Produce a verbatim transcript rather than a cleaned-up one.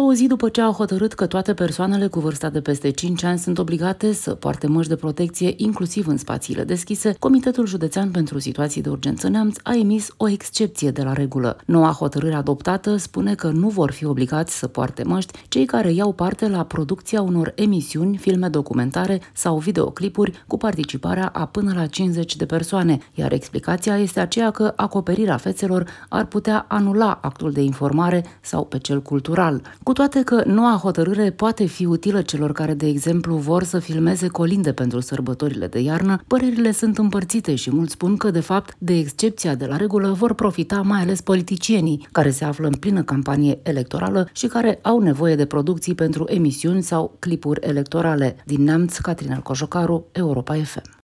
o zi după ce a hotărât că toate persoanele cu vârsta de peste cinci ani sunt obligate să poarte măști de protecție, inclusiv în spațiile deschise, Comitetul Județean pentru Situații de Urgență Neamț a emis o excepție de la regulă. Noua hotărâre adoptată spune că nu vor fi obligați să poarte măști cei care iau parte la producția unor emisiuni, filme documentare sau videoclipuri cu participarea a până la cincizeci de persoane, iar explicația este aceea că acoperirea fețelor ar putea anula actul de informare sau pe cel cultural. Cu toate că noua hotărâre poate fi utilă celor care, de exemplu, vor să filmeze colinde pentru sărbătorile de iarnă, părerile sunt împărțite și mulți spun că, de fapt, de excepția de la regulă vor profita mai ales politicienii, care se află în plină campanie electorală și care au nevoie de producții pentru emisiuni sau clipuri electorale. Din Neamț, Catrina Cojocaru, Europa F M.